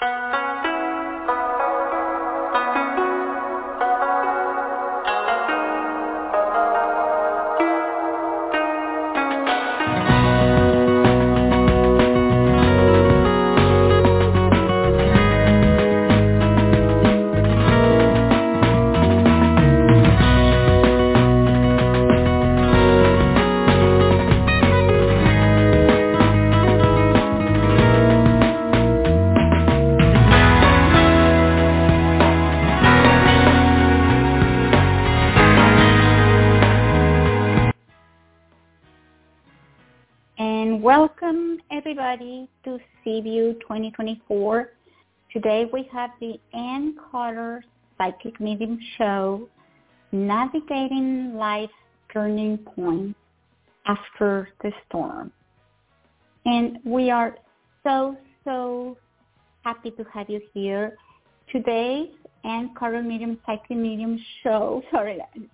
Welcome everybody to CView 2024. Today we have the Ann Carter Psychic Medium Show, Navigating Life's Turning Points After the Storm. And we are so happy to have you here. Today's Ann Carter Psychic Medium Show. I'm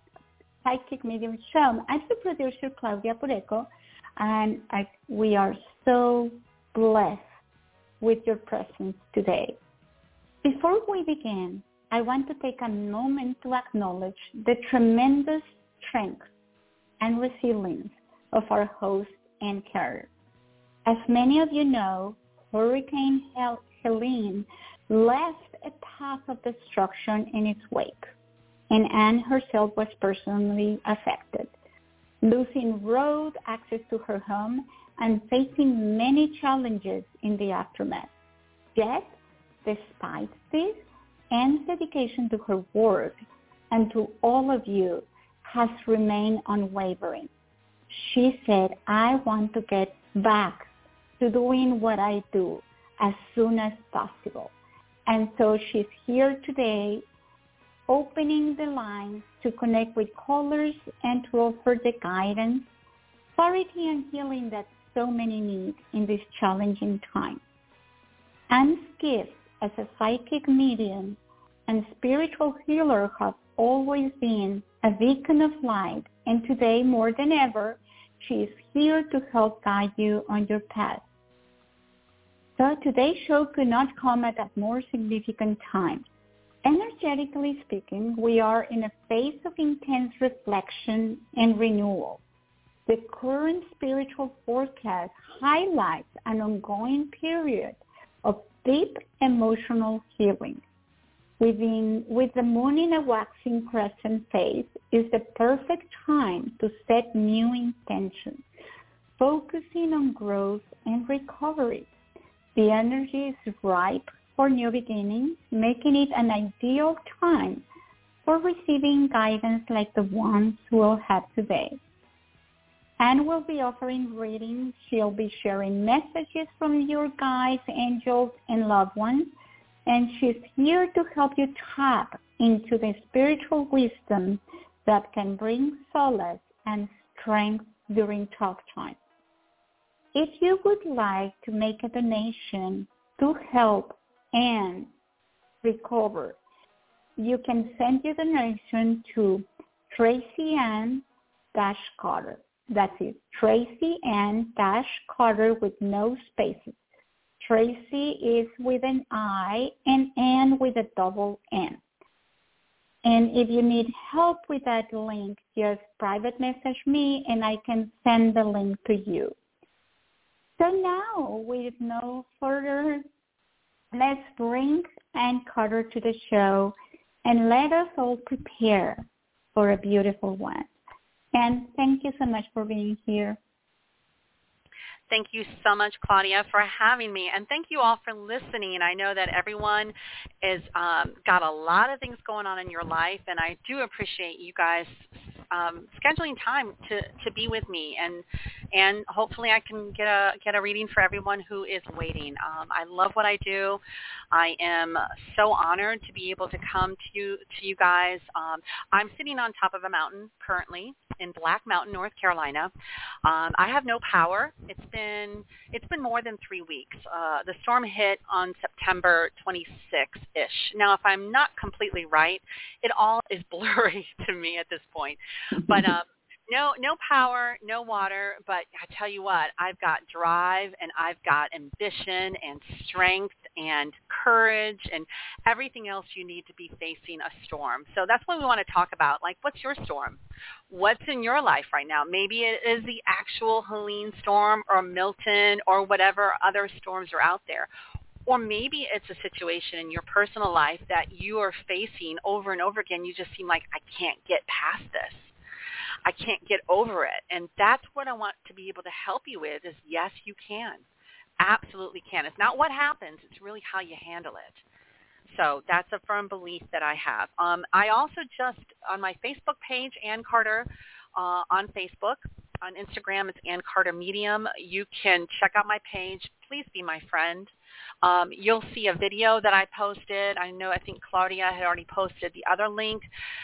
the producer, Claudia Pureco. And we are so blessed with your presence today. Before we begin, I want to take a moment to acknowledge the tremendous strength and resilience of our host, Ann Carter. As many of you know, Hurricane Helene left a path of destruction in its wake, and Ann herself was personally affected, losing road access to her home and facing many challenges in the aftermath. Yet, despite this, Anne's dedication to her work and to all of you has remained unwavering. She said, I want to get back to doing what I do as soon as possible. And so she's here today opening the lines to connect with callers and to offer the guidance, clarity, and healing that so many need in this challenging time. Anne's gifts as a psychic medium and spiritual healer have always been a beacon of light, and today more than ever, she is here to help guide you on your path. So today's show could not come at a more significant time. Energetically speaking, we are in a phase of intense reflection and renewal. The current spiritual forecast highlights an ongoing period of deep emotional healing. With the moon in a waxing crescent phase is the perfect time to set new intentions, focusing on growth and recovery. The energy is ripe for new beginnings, making it an ideal time for receiving guidance like the ones we'll have today. Anne will be offering readings. She'll be sharing messages from your guides, angels, and loved ones, and she's here to help you tap into the spiritual wisdom that can bring solace and strength during tough times. If you would like to make a donation to help and recover, you can send your donation to Tracy Ann-Carter. That's it, Tracy Ann-Carter with no spaces. Tracy is with an I and Ann with a double N. And if you need help with that link, just private message me and I can send the link to you. So now, with no further, let's bring Ann Carter to the show and let us all prepare for a beautiful one. And thank you so much for being here. Thank you so much, Claudia, for having me, and thank you all for listening. And I know that everyone is got a lot of things going on in your life, and I do appreciate you guys scheduling time to be with me, and hopefully I can get a reading for everyone who is waiting. I love what I do. I am so honored to be able to come to you guys. I'm sitting on top of a mountain currently in Black Mountain, North Carolina. I have no power. It's been more than 3 weeks. The storm hit on September 26th-ish. Now, if I'm not completely right, it all is blurry to me at this point. But No power, no water, but I tell you what, I've got drive and I've got ambition and strength and courage and everything else you need to be facing a storm. So that's what we want to talk about. Like, what's your storm? What's in your life right now? Maybe it is the actual Helene storm or Milton or whatever other storms are out there. Or maybe it's a situation in your personal life that you are facing over and over again. You just seem like, I can't get past this. I can't get over it. And that's what I want to be able to help you with is, yes, you can. Absolutely can. It's not what happens. It's really how you handle it. So that's a firm belief that I have. I also just, on my Facebook page, Ann Carter on Facebook. On Instagram, it's Ann Carter Medium. You can check out my page. Please be my friend. You'll see a video that I posted. I think Claudia had already posted the other link.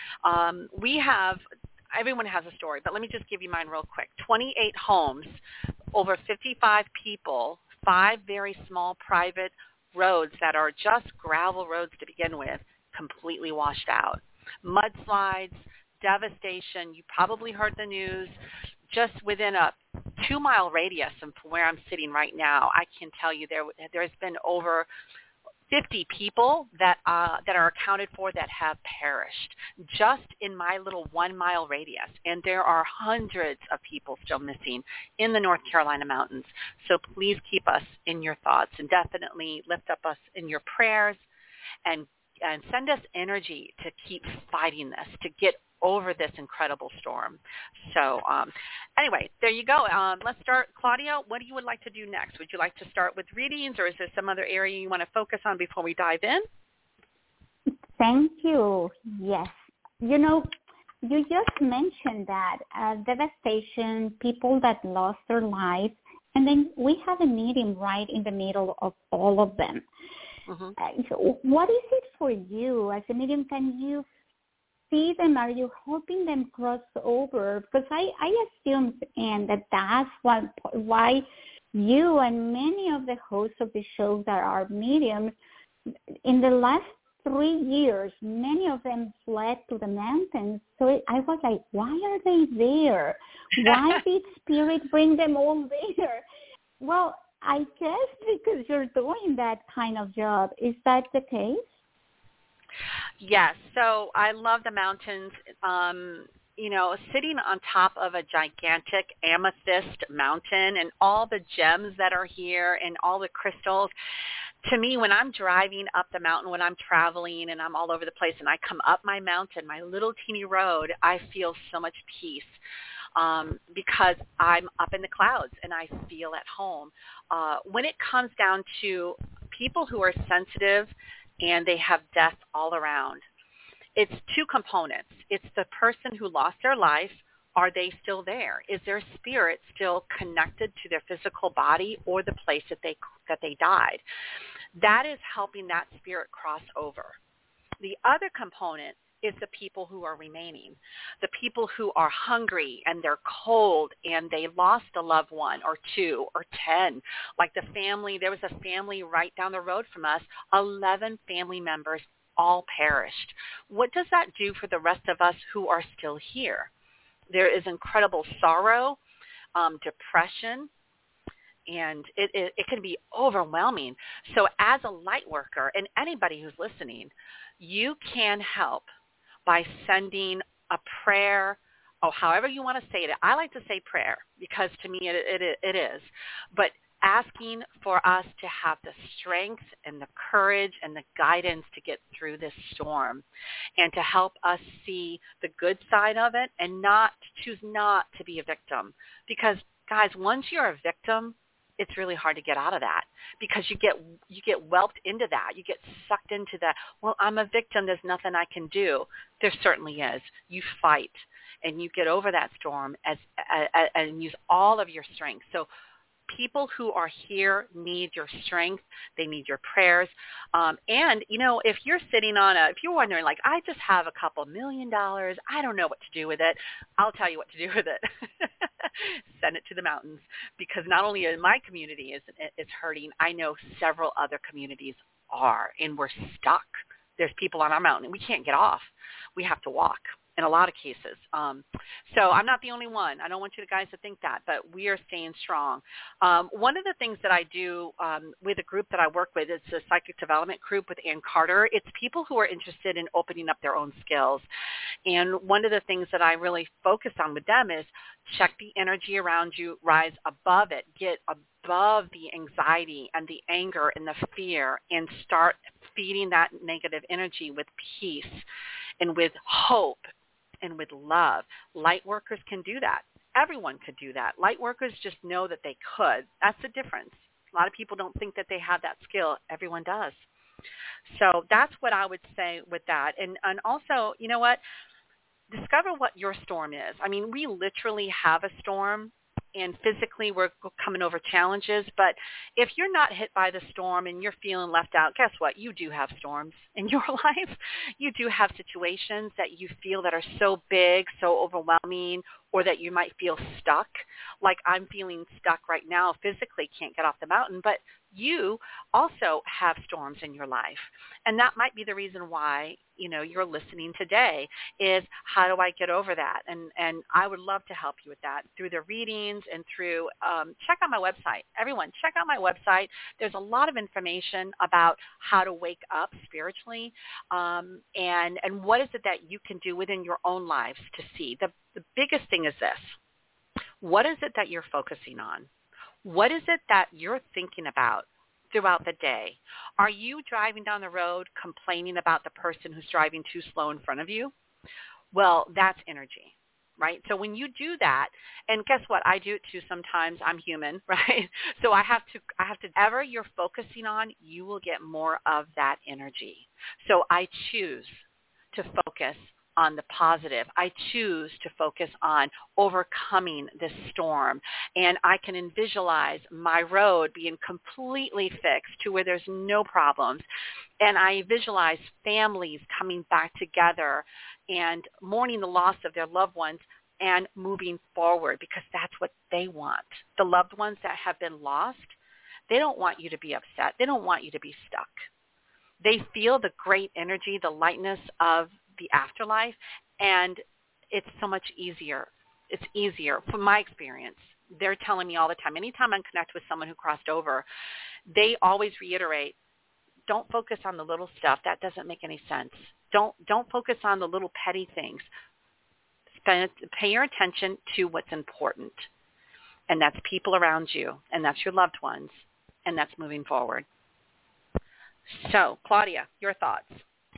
Everyone has a story, but let me just give you mine real quick. 28 homes, over 55 people, 5 very small private roads that are just gravel roads to begin with, completely washed out. Mudslides, devastation. You probably heard the news. Just within a 2-mile radius from where I'm sitting right now, I can tell you there's been over 50 people that are accounted for that have perished just in my little 1-mile radius. And there are hundreds of people still missing in the North Carolina mountains. So please keep us in your thoughts and definitely lift up us in your prayers and send us energy to keep fighting this, to get over this incredible storm. So anyway, there you go. Let's start. Claudia, what do you would like to do next? Would you like to start with readings, or is there some other area you want to focus on before we dive in? Thank you. Yes. You just mentioned that devastation, people that lost their lives, and then we have a meeting right in the middle of all of them. Mm-hmm. So what is it for you as a medium? Can you see them? Are you helping them cross over? Because I assume, and that's why you and many of the hosts of the show that are mediums, in the last 3 years, many of them fled to the mountains. So I was like, why are they there? Why did Spirit bring them all there? Well, I guess because you're doing that kind of job. Is that the case? Yes. So I love the mountains. Sitting on top of a gigantic amethyst mountain and all the gems that are here and all the crystals. To me, when I'm driving up the mountain, when I'm traveling and I'm all over the place and I come up my mountain, my little teeny road, I feel so much peace. Because I'm up in the clouds and I feel at home. When it comes down to people who are sensitive and they have death all around, it's 2 components. It's the person who lost their life. Are they still there? Is their spirit still connected to their physical body or the place that they died? That is helping that spirit cross over. The other component is the people who are remaining, the people who are hungry and they're cold and they lost a loved one or 2 or 10. Like the family, there was a family right down the road from us, 11 family members all perished. What does that do for the rest of us who are still here? There is incredible sorrow, depression, and it can be overwhelming. So as a light worker and anybody who's listening, you can help by sending a prayer, or however you want to say it. I like to say prayer because to me it is. But asking for us to have the strength and the courage and the guidance to get through this storm and to help us see the good side of it and choose not to be a victim. Because, guys, once you're a victim, it's really hard to get out of that because you get whelped into that. You get sucked into that. Well, I'm a victim. There's nothing I can do. There certainly is. You fight and you get over that storm and use all of your strength. So people who are here need your strength. They need your prayers. And, if you're if you're wondering, like, I just have a couple $1 million, I don't know what to do with it, I'll tell you what to do with it. Send it to the mountains, because not only in my community is hurting, I know several other communities are, and we're stuck. There's people on our mountain, and we can't get off. We have to walk. in a lot of cases. So I'm not the only one. I don't want you guys to think that, but we are staying strong. One of the things that I do with a group that I work with, it's a psychic development group with Ann Carter. It's people who are interested in opening up their own skills. And one of the things that I really focus on with them is check the energy around you, rise above it, get above the anxiety and the anger and the fear, and start feeding that negative energy with peace and with hope and with love. Light workers can do that. Everyone could do that. Light workers just know that they could. That's the difference. A lot of people don't think that they have that skill. Everyone does. So that's what I would say with that. And also, you know what? Discover what your storm is. I mean, we literally have a storm, and physically we're coming over challenges. But if you're not hit by the storm and you're feeling left out, guess what? You do have storms in your life. You do have situations that you feel that are so big, so overwhelming, or that you might feel stuck. Like I'm feeling stuck right now, physically can't get off the mountain, but you also have storms in your life. And that might be the reason why, you're listening today is how do I get over that? And I would love to help you with that through the readings and through, check out my website. Everyone, check out my website. There's a lot of information about how to wake up spiritually, and what is it that you can do within your own lives to see. The biggest thing is this. What is it that you're focusing on? What is it that you're thinking about throughout the day? Are you driving down the road complaining about the person who's driving too slow in front of you? Well, that's energy, right? So when you do that, and guess what? I do it too sometimes. I'm human, right? So I have to, whatever you're focusing on, you will get more of that energy. So I choose to focus on the positive. I choose to focus on overcoming this storm. And I can visualize my road being completely fixed to where there's no problems. And I visualize families coming back together and mourning the loss of their loved ones and moving forward, because that's what they want. The loved ones that have been lost, they don't want you to be upset. They don't want you to be stuck. They feel the great energy, the lightness of the afterlife, and it's so much easier. It's easier from my experience. They're telling me all the time, anytime I connect with someone who crossed over, they always reiterate, don't focus on the little stuff. That doesn't make any sense. Don't focus on the little petty things. Pay your attention to what's important, and that's people around you, and that's your loved ones, and that's moving forward. So, Claudia, your thoughts?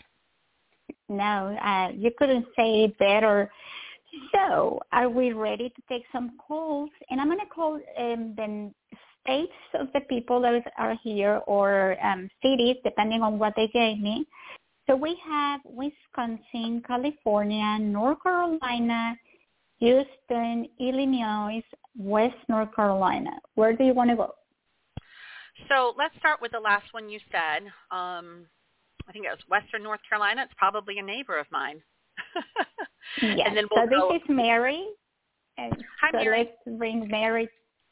No, you couldn't say it better. So, are we ready to take some calls? And I'm going to call the states of the people that are here, or cities, depending on what they gave me. So we have Wisconsin, California, North Carolina, Houston, Illinois, West North Carolina. Where do you want to go? So let's start with the last one you said. I think it was Western North Carolina. It's probably a neighbor of mine. Yes. And then so this is Mary. Hi, so Mary. Let's bring Mary.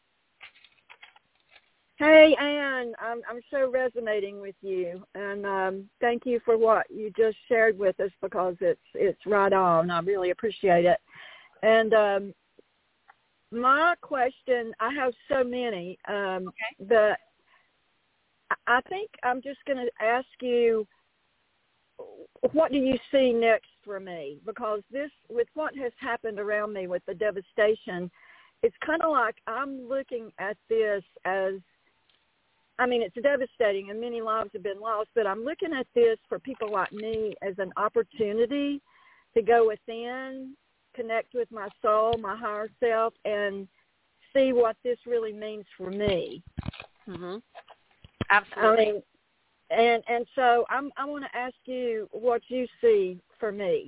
Hey, Ann. I'm so resonating with you, and thank you for what you just shared with us, because it's right on. I really appreciate it. And my question, I have so many, but I think I'm just going to ask you, what do you see next for me? Because with what has happened around me with the devastation, it's kind of like I'm looking at this as, it's devastating and many lives have been lost, but I'm looking at this for people like me as an opportunity to go within, connect with my soul, my higher self, and see what this really means for me. Mm-hmm. Absolutely. And so I want to ask you what you see for me.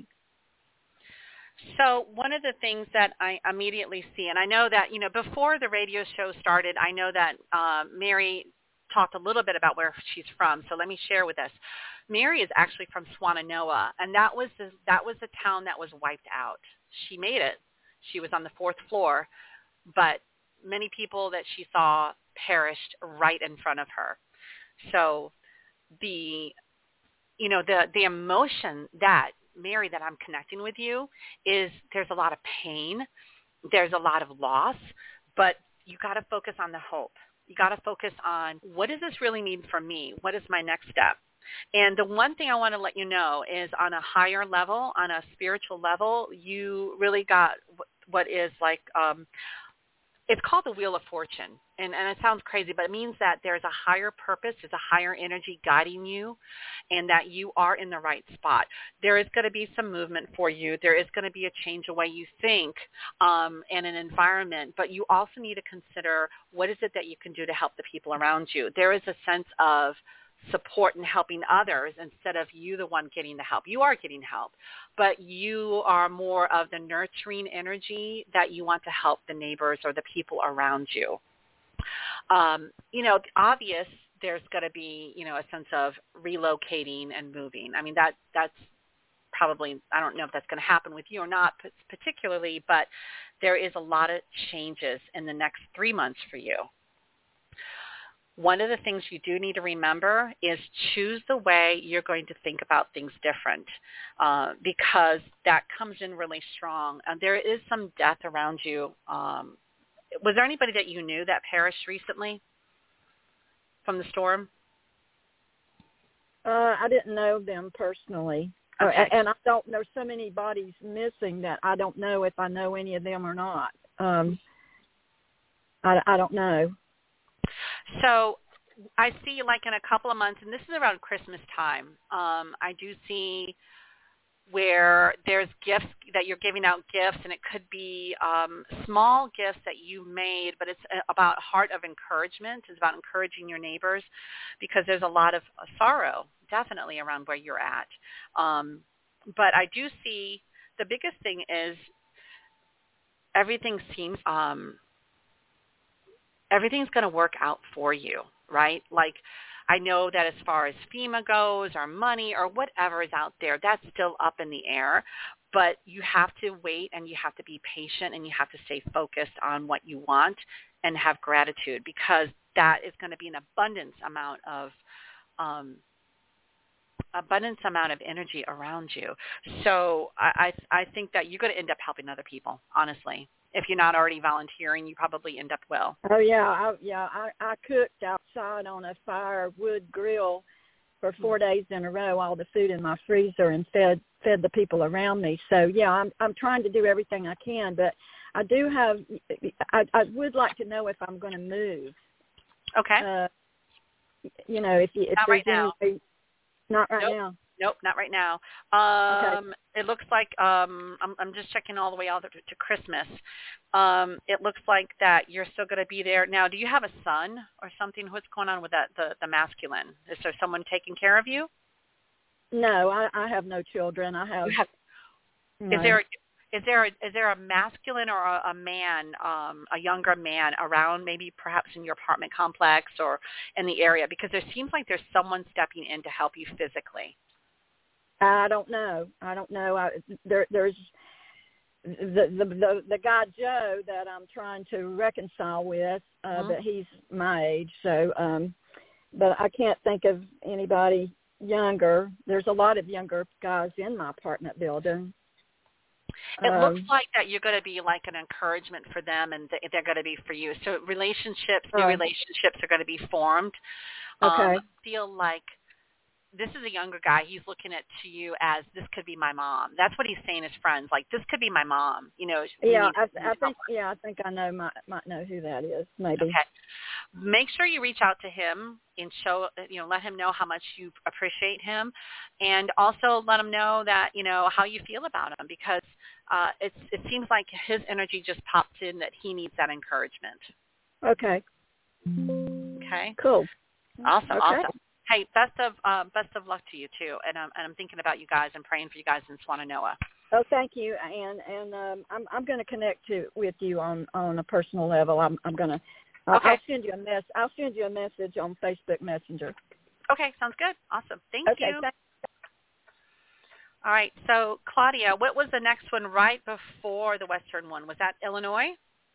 So one of the things that I immediately see, and I know that, before the radio show started, I know that Mary talked a little bit about where she's from. So let me share with us. Mary is actually from Swannanoa, and that was a town that was wiped out. She made it. She was on the 4th floor, but many people that she saw perished right in front of her. So the emotion that Mary, that I'm connecting with you is there's a lot of pain, there's a lot of loss, but you got to focus on the hope. You got to focus on, what does this really mean for me? What is my next step? And the one thing I want to let you know is, on a higher level, on a spiritual level, you really got what is like, it's called the Wheel of Fortune. And it sounds crazy, but it means that there's a higher purpose, there's a higher energy guiding you, and that you are in the right spot. There is going to be some movement for you. There is going to be a change the way you think in an environment, but you also need to consider, what is it that you can do to help the people around you. There is a sense of support and helping others instead of you the one getting the help. You are getting help, but you are more of the nurturing energy that you want to help the neighbors or the people around you. Obvious, there's going to be, a sense of relocating and moving. I mean, that's probably, I don't know if that's going to happen with you or not particularly, but there is a lot of changes in the next 3 months for you. One of the things you do need to remember is choose the way you're going to think about things different, because that comes in really strong. And there is some death around you. Was there anybody that you knew that perished recently from the storm? I didn't know them personally. Okay. And I don't know, so many bodies missing that I don't know if I know any of them or not. I don't know. So I see, like, in a couple of months, and this is around Christmas time, I do see where there's gifts that you're giving out gifts, and it could be small gifts that you made, but it's about heart of encouragement. It's about encouraging your neighbors, because there's a lot of sorrow definitely around where you're at. But I do see the biggest thing is everything seems everything's going to work out for you, right? Like, I know that as far as FEMA goes, or money, or whatever is out there, that's still up in the air. But you have to wait, and you have to be patient, and you have to stay focused on what you want and have gratitude, because that is going to be an abundance amount of energy around you. So I think that you're going to end up helping other people, honestly. If you're not already volunteering, you probably end up will. Oh yeah, I cooked outside on a firewood grill for 4 days in a row, all the food in my freezer, and fed the people around me. So yeah, I'm trying to do everything I can, but I do have. I would like to know if I'm going to move. Okay. If not there's right now. any way, not right now. Nope, not right now. Okay. It looks like I'm just checking all the way out to Christmas. It looks like that you're still going to be there. Now, do you have a son or something? What's going on with that? The masculine? Is there someone taking care of you? No, I have no children. I have. No. Is there a masculine or a man, a younger man around, maybe perhaps in your apartment complex or in the area? Because there seems like there's someone stepping in to help you physically. I don't know. There's the guy Joe that I'm trying to reconcile with, but he's my age. So, but I can't think of anybody younger. There's a lot of younger guys in my apartment building. It looks like that you're going to be like an encouragement for them, and they're going to be for you. So relationships, new relationships are going to be formed. Okay. Feel like this is a younger guy. He's looking to you as, this could be my mom. That's what he's saying as friends. Like, this could be my mom. Yeah, I think I know might know who that is. Maybe. Okay. Make sure you reach out to him and show, let him know how much you appreciate him, and also let him know that, how you feel about him, because it seems like his energy just popped in that he needs that encouragement. Okay. Okay. Cool. Awesome. Okay. Awesome. Hey, best of luck to you too, and I'm thinking about you guys and praying for you guys in Swannanoa. Oh, thank you, and I'm going to connect with you on a personal level. I'm going to. Okay. I'll send you a message on Facebook Messenger. Okay, sounds good. Awesome. Thank you. Thanks. All right. So, Claudia, what was the next one right before the Western one? Was that Illinois?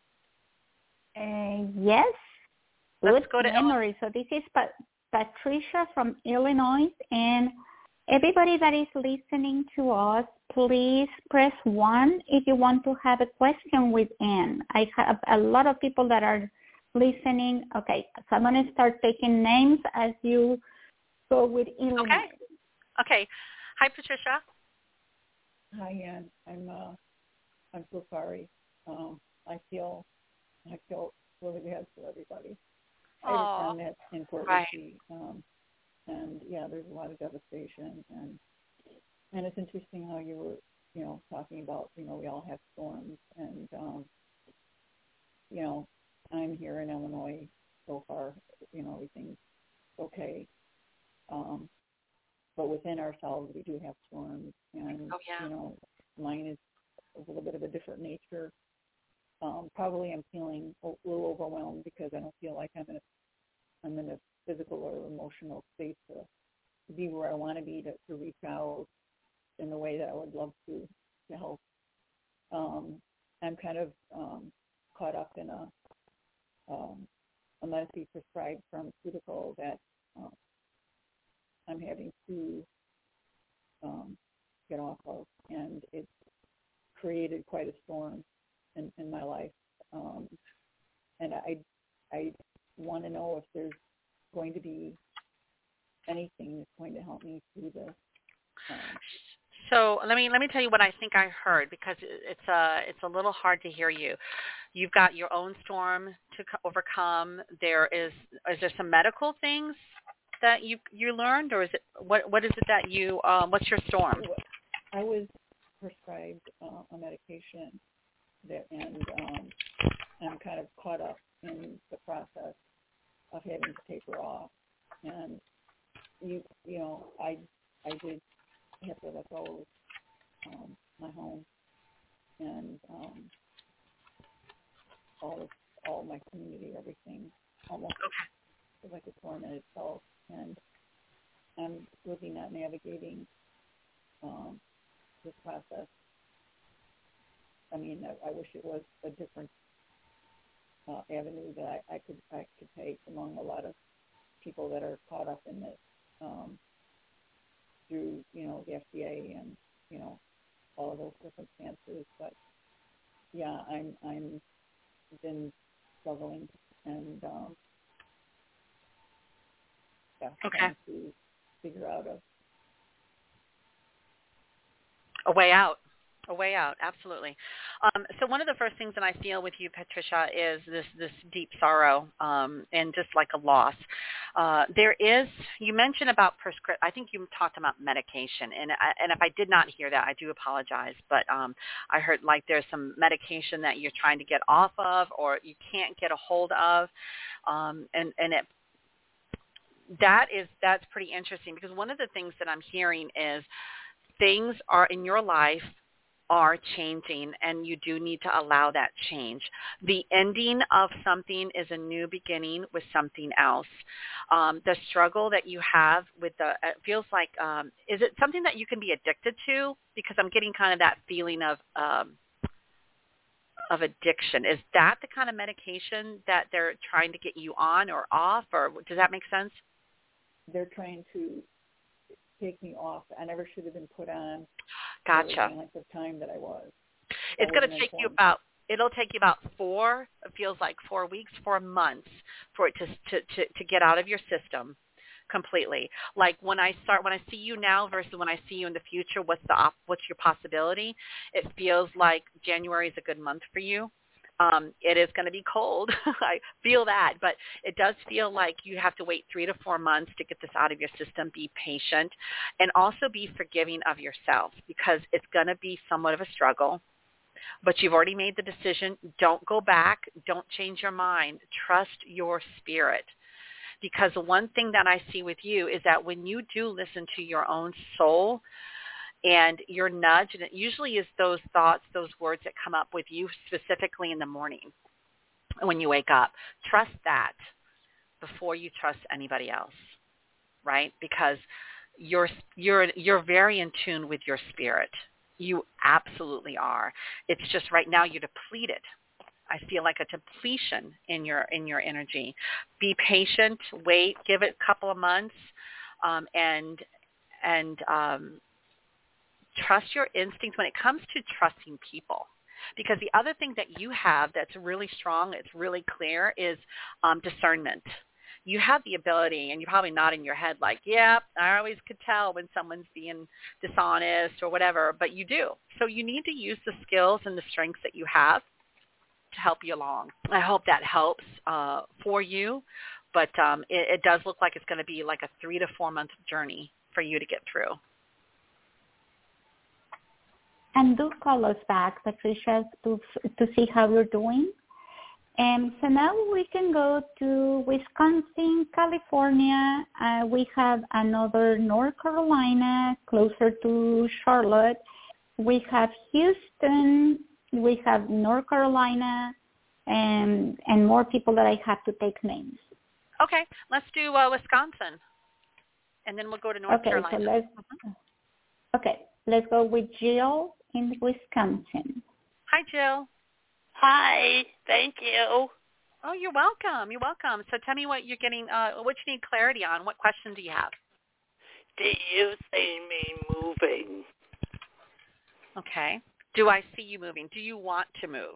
Yes. Let's Good go to memory. So this is Patricia from Illinois, and Everybody that is listening to us, please press 1 if you want to have a question with Anne. I have a lot of people that are listening. Okay, so I'm going to start taking names as you go with Illinois. Okay. Hi, Patricia. Hi, Ann. I'm so sorry. I feel really bad for everybody. I have a friend that's in Fort Ritchie, and yeah, there's a lot of devastation, and it's interesting how you were, talking about, we all have storms, and I'm here in Illinois so far, everything's okay, but within ourselves we do have storms, and mine is a little bit of a different nature. Probably I'm feeling a little overwhelmed because I don't feel like I'm in a physical or emotional state to be where I want to be, to reach out in the way that I would love to help. I'm kind of caught up in a medically prescribed pharmaceutical that I'm having to get off of, and it's created quite a storm in my life, and I want to know if there's going to be anything that's going to help me through this. So let me tell you what I think I heard, because it's a little hard to hear you. You've got your own storm to overcome. Is there some medical things that you learned, or is it what is it that you what's your storm? I was prescribed a medication and I'm kind of caught up in the process of having to taper off, and I did have to let go of my home and all my community, everything, almost like a storm in itself, and I'm looking at navigating this process. I mean, I wish it was a different avenue that I could take among a lot of people that are caught up in this through, the FDA and, all of those circumstances. But yeah, I'm been struggling and trying to figure out A way out. Absolutely. So one of the first things that I feel with you, Patricia, is this deep sorrow and just like a loss. You mentioned about I think you talked about medication, and if I did not hear that, I do apologize. But I heard like there's some medication that you're trying to get off of, or you can't get a hold of, that's pretty interesting, because one of the things that I'm hearing is things are in your life are changing, and you do need to allow that change. The ending of something is a new beginning with something else. The struggle that you have with it feels like, is it something that you can be addicted to? Because I'm getting kind of that feeling of addiction. Is that the kind of medication that they're trying to get you on or off, or does that make sense? They're trying to take me off. I never should have been put on. Gotcha. The length of time that I was. It's going to take you about. It'll take you about 4 weeks, 4 months for it to get out of your system completely. Like when I see you now versus when I see you in the future, what's your possibility? It feels like January is a good month for you. It is going to be cold. I feel that, but it does feel like you have to wait 3 to 4 months to get this out of your system. Be patient, and also be forgiving of yourself, because it's going to be somewhat of a struggle, but you've already made the decision. Don't go back. Don't change your mind. Trust your spirit, because the one thing that I see with you is that when you do listen to your own soul and your nudge, and it usually is those thoughts, those words that come up with you specifically in the morning when you wake up. Trust that before you trust anybody else, right? Because you're very in tune with your spirit. You absolutely are. It's just right now you're depleted. I feel like a depletion in your energy. Be patient. Wait. Give it a couple of months, and and trust your instincts when it comes to trusting people. Because the other thing that you have that's really strong, it's really clear, is discernment. You have the ability, and you're probably nodding your head like, yeah, I always could tell when someone's being dishonest or whatever, but you do. So you need to use the skills and the strengths that you have to help you along. I hope that helps for you, but it does look like it's going to be like a 3 to 4 month journey for you to get through. And do call us back, Patricia, to see how you're doing. And so now we can go to Wisconsin, California. We have another North Carolina, closer to Charlotte. We have Houston. We have North Carolina, and more people that I have to take names. Okay, let's do Wisconsin, and then we'll go to North Carolina. So let's go with Jill in Wisconsin. Hi, Jill. Hi, thank you. Oh, you're welcome. You're welcome. So tell me what you're getting, what you need clarity on. What question do you have? Do you see me moving? Okay. Do I see you moving? Do you want to move?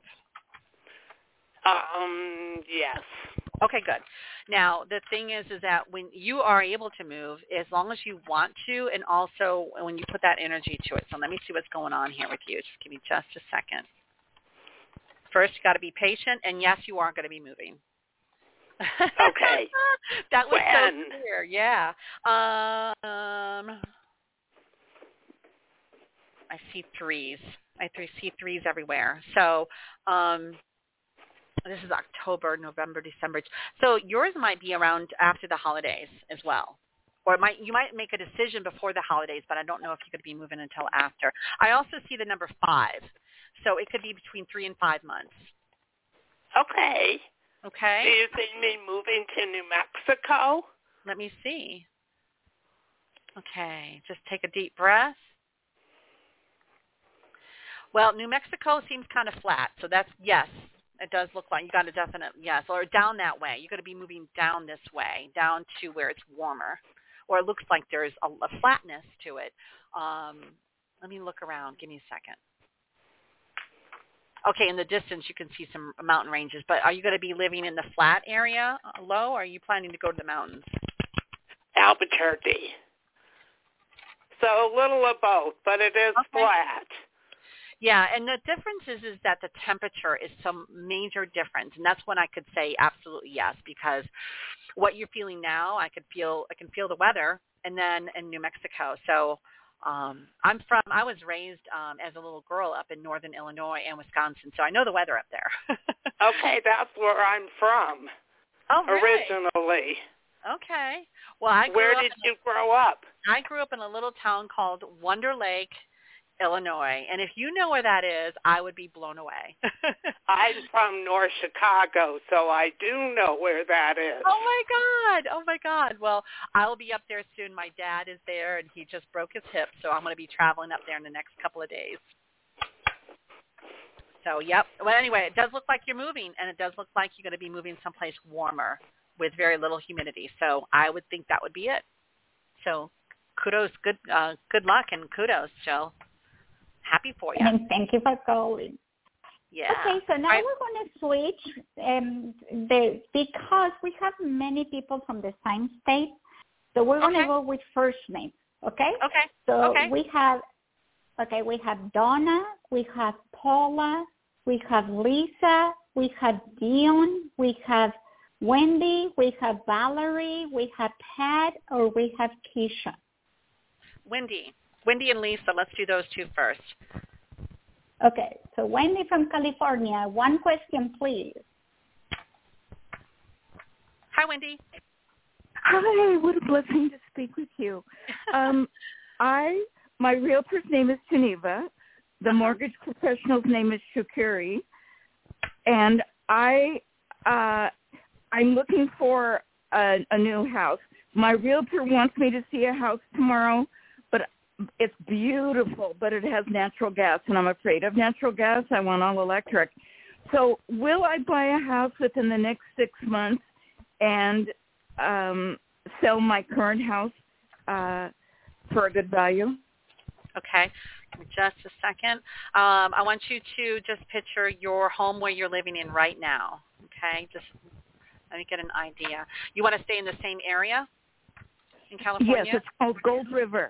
Yes. Okay, good. Now, the thing is that when you are able to move, as long as you want to, and also when you put that energy to it. So let me see what's going on here with you. Just give me just a second. First, you got to be patient, and yes, you are going to be moving. Okay. That was so clear. Yeah. I see threes. I see threes everywhere. So this is October, November, December. So yours might be around after the holidays as well. Or you might make a decision before the holidays, but I don't know if you could be moving until after. I also see the number 5. So it could be between 3 and 5 months. Okay. Okay. Do you see me moving to New Mexico? Let me see. Okay. Just take a deep breath. Well, New Mexico seems kind of flat. So that's yes. It does look like you got a definite yes. Or down that way. You're going to be moving down this way, down to where it's warmer. Or it looks like there's a flatness to it. Let me look around. Give me a second. Okay, in the distance you can see some mountain ranges, but are you going to be living in the flat area, low, or are you planning to go to the mountains? Albuquerque. So a little of both, but it is flat. Yeah, and the difference is that the temperature is some major difference, and that's when I could say absolutely yes, because what you're feeling now, I can feel the weather, and then in New Mexico. So I was raised as a little girl up in northern Illinois and Wisconsin, so I know the weather up there. Okay, that's where I'm from. Oh, really? Originally. Okay. Well, Where did you grow up? I grew up in a little town called Wonder Lake, Illinois, and if you know where that is, I would be blown away. I'm from North Chicago, so I do know where that is. Oh my God. Well, I'll be up there soon. My dad is there, and he just broke his hip, so I'm going to be traveling up there in the next couple of days. So, yep. Well, anyway, it does look like you're moving, and it does look like you're going to be moving someplace warmer with very little humidity. So I would think that would be it. So kudos, good luck, and kudos, Jill. Happy for you. And thank you for calling. Yeah. Okay, so now we're going to switch because we have many people from the same state. So we're going to go with first name. Okay. Okay. So we have Donna, we have Paula, we have Lisa, we have Dion, we have Wendy, we have Valerie, we have Pat, or we have Keisha. Wendy and Lisa, let's do those two first. Okay, so Wendy from California, one question, please. Hi, Wendy. Hi, what a blessing to speak with you. My realtor's name is Geneva. The mortgage professional's name is Shukuri, and I'm looking for a new house. My realtor wants me to see a house tomorrow, but it's beautiful, but it has natural gas, and I'm afraid of natural gas. I want all electric. So will I buy a house within the next 6 months and sell my current house for a good value. Okay. Give me just a second. I want you to just picture your home where you're living in right now. Okay. Just let me get an idea. You want to stay in the same area in California? Yes, it's called Gold River.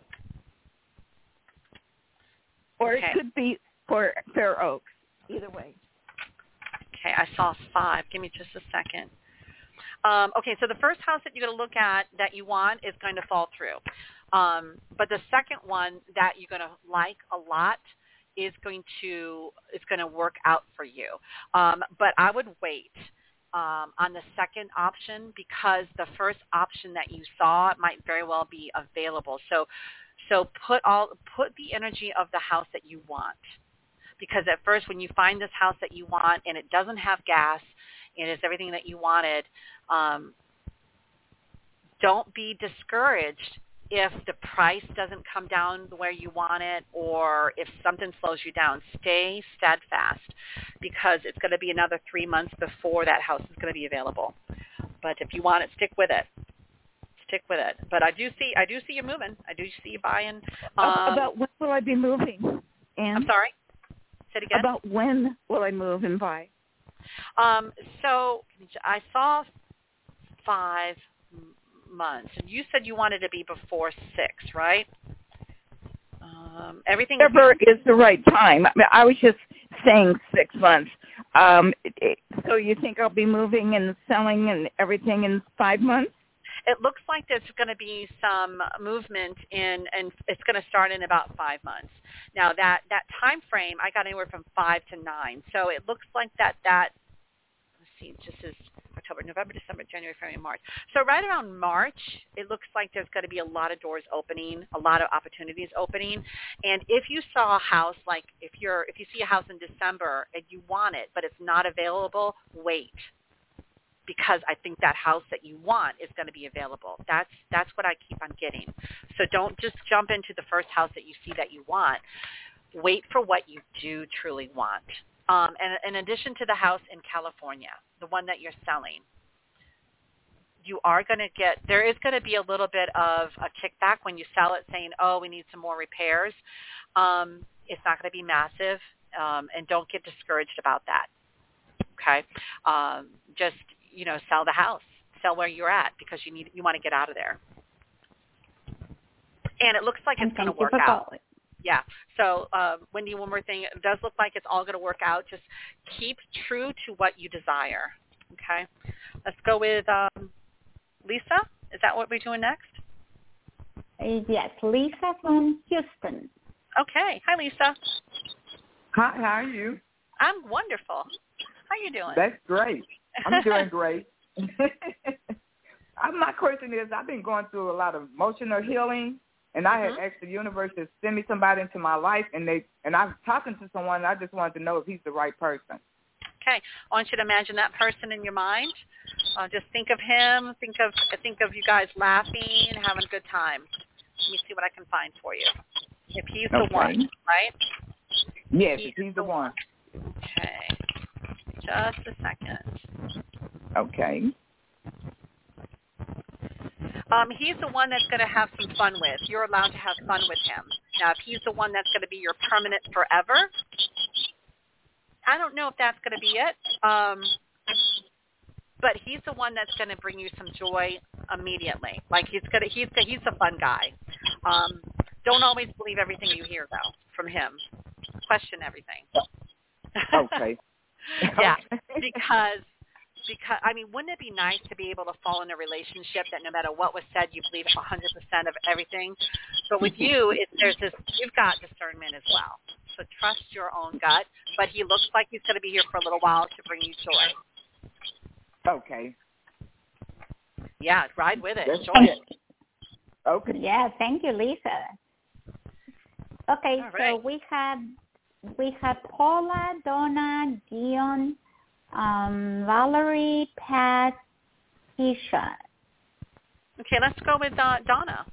Or it could be for Fair Oaks. Either way. Okay, I saw 5. Give me just a second. Okay, so the first house that you're going to look at that you want is going to fall through. But the second one that you're going to like a lot is going to work out for you. But I would wait on the second option because the first option that you saw might very well be available. So put the energy of the house that you want. Because at first when you find this house that you want and it doesn't have gas, it is everything that you wanted, don't be discouraged if the price doesn't come down the way you want it or if something slows you down. Stay steadfast because it's going to be another 3 months before that house is going to be available. But if you want it, stick with it. Stick with it. But I do see you moving. I do see you buying. About when will I be moving? Ann? I'm sorry? Say it again? About when will I move and buy? So I saw 5 months. And you said you wanted to be before 6, right? Everything. Whatever is the right time. I mean, I was just saying 6 months. So you think I'll be moving and selling and everything in 5 months? It looks like there's going to be some movement and it's going to start in about 5 months. Now that time frame, I got anywhere from 5 to 9. So it looks like that. Let's see, this is October, November, December, January, February, March. So right around March, it looks like there's going to be a lot of doors opening, a lot of opportunities opening. And if you saw a house, like if you see a house in December and you want it, but it's not available, wait. Because I think that house that you want is going to be available. That's what I keep on getting. So don't just jump into the first house that you see that you want. Wait for what you do truly want. And in addition to the house in California, the one that you're selling, there is going to be a little bit of a kickback when you sell it saying, oh, we need some more repairs. It's not going to be massive, and don't get discouraged about that. Okay? Just sell the house, sell where you're at because you want to get out of there. And it looks like it's going to work out. Yeah. So, Wendy, one more thing. It does look like it's all going to work out. Just keep true to what you desire. Okay. Let's go with Lisa. Is that what we're doing next? Yes, Lisa from Houston. Okay. Hi, Lisa. Hi, how are you? I'm wonderful. How are you doing? That's great. I'm doing great. My question is, I've been going through a lot of emotional healing, and I had asked the universe to send me somebody into my life, and I was talking to someone, and I just wanted to know if he's the right person. Okay. I want you to imagine that person in your mind. Just think of him. Think of you guys laughing, having a good time. Let me see what I can find for you. If he's the one, right? Yes, he's the one. Okay. Just a second. Okay. He's the one that's going to have some fun with. You're allowed to have fun with him. Now, if he's the one that's going to be your permanent forever, I don't know if that's going to be it. But he's the one that's going to bring you some joy immediately. Like he's a fun guy. Don't always believe everything you hear though from him. Question everything. Okay. Yeah, because I mean, wouldn't it be nice to be able to fall in a relationship that no matter what was said, you believe 100% of everything? But with you, you've got discernment as well. So trust your own gut. But he looks like he's going to be here for a little while to bring you joy. Okay. Yeah, ride with it. Enjoy it. Okay. Yeah, thank you, Lisa. Okay, right. So we have Paula, Donna, Dion, Valerie, Pat, Keisha. Okay, let's go with Donna.